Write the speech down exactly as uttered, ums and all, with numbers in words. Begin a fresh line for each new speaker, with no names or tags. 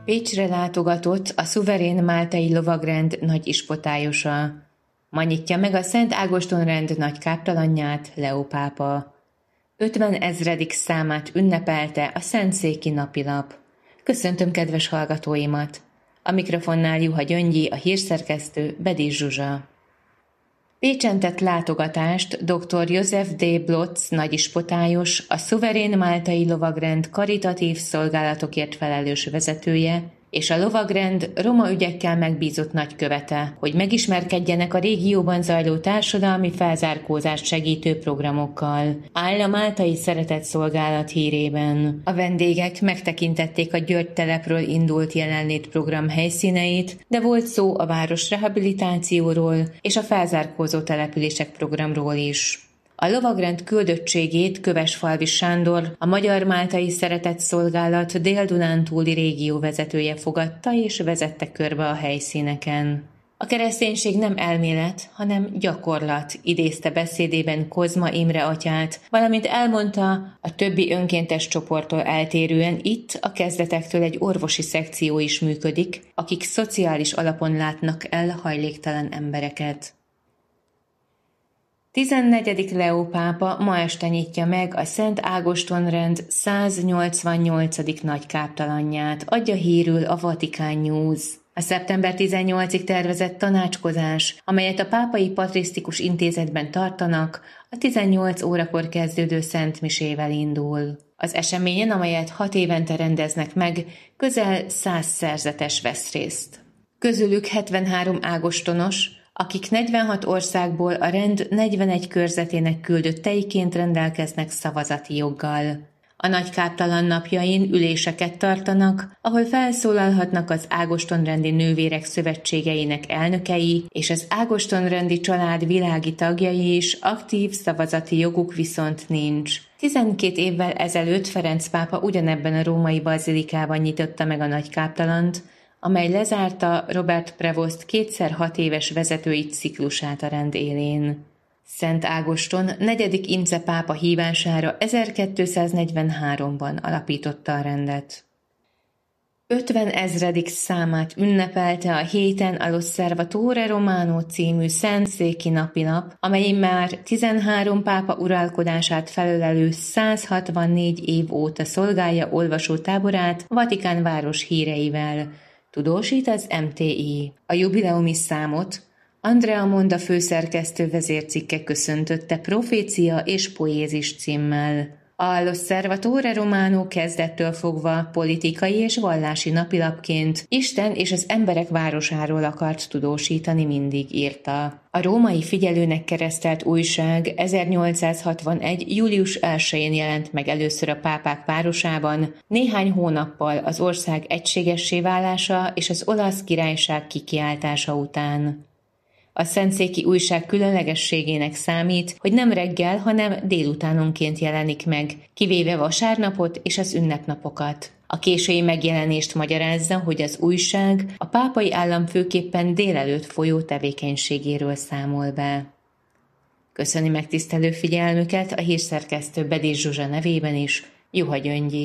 Pécsre látogatott a szuverén máltai lovagrend nagy ispotályosa. Ma nyitja meg a Szent Ágoston rend nagy káptalanját Leó pápa. ötvenezredik számát ünnepelte a Szentszéki napilap. Köszöntöm kedves hallgatóimat! A mikrofonnál Juha Gyöngyi, a hírszerkesztő Bedis Zsuzsa. Pécsen tett látogatást dr. József D. Blotz nagyispotályos, a szuverén máltai lovagrend karitatív szolgálatokért felelős vezetője, és a lovagrend roma ügyekkel megbízott nagykövete, hogy megismerkedjenek a régióban zajló társadalmi felzárkózást segítő programokkal. Áll a máltai szeretett szolgálat hírében. A vendégek megtekintették a György telepről indult jelenlét program helyszíneit, de volt szó a város rehabilitációról és a felzárkózó települések programról is. A lovagrend küldöttségét Kövesfalvi Sándor, a Magyar Máltai Szeretett Szolgálat Dél-Dunántúli régió vezetője fogadta és vezette körbe a helyszíneken. A kereszténység nem elmélet, hanem gyakorlat, idézte beszédében Kozma Imre atyát, valamint elmondta, a többi önkéntes csoporttól eltérően itt a kezdetektől egy orvosi szekció is működik, akik szociális alapon látnak el hajléktalan embereket. tizennegyedik Leó pápa ma este nyitja meg a Szent Ágoston rend száznyolcvannyolcadik nagy káptalanját, adja hírül a Vatican News. A szeptember tizennyolcadikáig tervezett tanácskozás, amelyet a Pápai Patrisztikus Intézetben tartanak, a tizennyolc órakor kezdődő Szent Misével indul. Az eseményen, amelyet hat évente rendeznek meg, közel száz szerzetes vesz részt. Közülük hetvenhárom ágostonos, akik negyvenhat országból a rend negyvenegy körzetének küldötteiként rendelkeznek szavazati joggal. A nagy káptalan napjain üléseket tartanak, ahol felszólalhatnak az ágostonrendi nővérek szövetségeinek elnökei, és az ágostonrendi család világi tagjai is, aktív szavazati joguk viszont nincs. tizenkét évvel ezelőtt Ferenc pápa ugyanebben a római bazilikában nyitotta meg a nagy káptalant, amely lezárta Robert Prevost kétszer hat éves vezetői ciklusát a rend élén. Szent Ágoston negyedik Ince pápa hívására ezerkétszáznegyvenháromban alapította a rendet. ötvenezredik számát ünnepelte a héten all'Osservatore Romano című Szentszéki napilap, amely már tizenhárom pápa uralkodását felölelő száz hatvannégy év óta szolgálja olvasótáborát Vatikán város híreivel, tudósít az em té i. A jubileumi számot Andrea Monda főszerkesztő vezércikke köszöntötte Profécia és Poézis címmel. All'Osservatore Romano kezdettől fogva politikai és vallási napilapként Isten és az emberek városáról akart tudósítani, mindig írta. A római figyelőnek keresztelt újság ezernyolcszázhatvanegy. július elsején jelent meg először a pápák városában, néhány hónappal az ország egységessé válása és az olasz királyság kikiáltása után. A szentszéki újság különlegességének számít, hogy nem reggel, hanem délutánonként jelenik meg, kivéve vasárnapot és az ünnepnapokat. A késői megjelenést magyarázza, hogy az újság a pápai állam főképpen délelőtt folyó tevékenységéről számol be. Köszöni megtisztelő figyelmüket a hírszerkesztő Bedis Zsuzsa nevében is, Juha Gyöngyi.